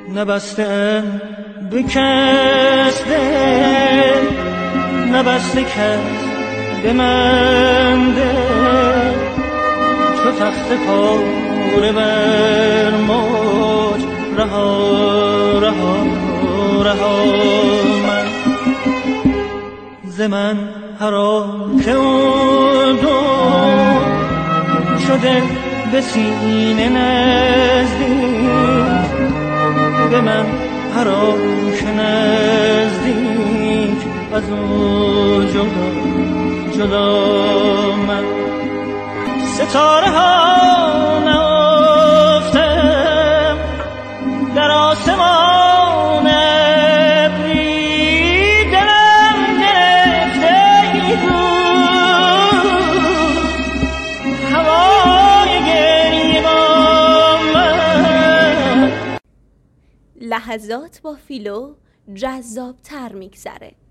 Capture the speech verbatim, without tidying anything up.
نبسته به کس دل، نبسته کس به من دل، تو تخت پاره بر موج رها رها رها من ز من هرا که اون دو شده به سینه نزدیک، به من هرا که نزدیک از اون جدا جدا من ستاره ها نافتم در آسمان ابری، دلم گرفته ای بود هوای گریه با من. لحظات با فیلو جذاب تر میگذره.